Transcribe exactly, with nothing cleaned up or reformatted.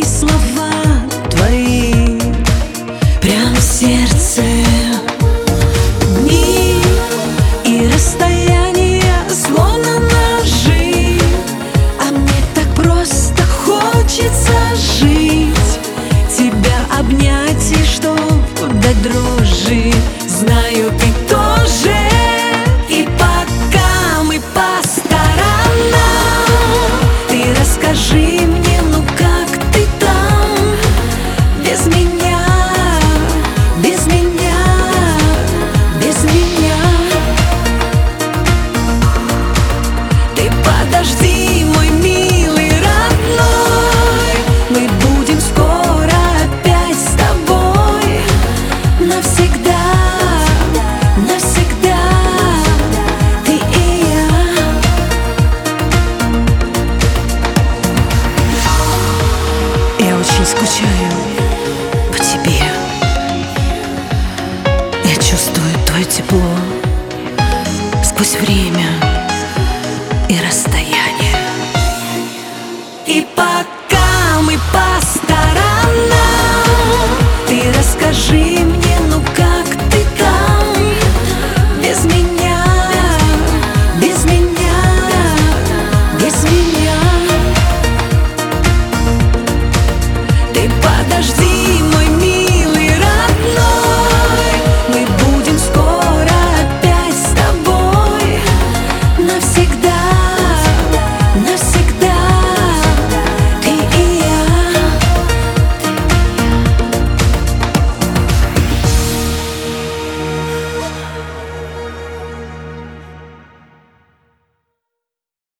слова твои прям в сердце. Дни и расстояния словно ножи, а мне так просто хочется жить, тебя обнять и чтоб дать дрожи. Знаю, ты тоже. И пока мы по сторонам, ты расскажи мне, ну как ты там без меня, без меня, без меня. Ты подожди, мой милый родной, мы будем скоро опять с тобой навсегда. Навсегда ты и я. Я очень скучаю по тебе. Я чувствую твое тепло сквозь время и расстояние. И пока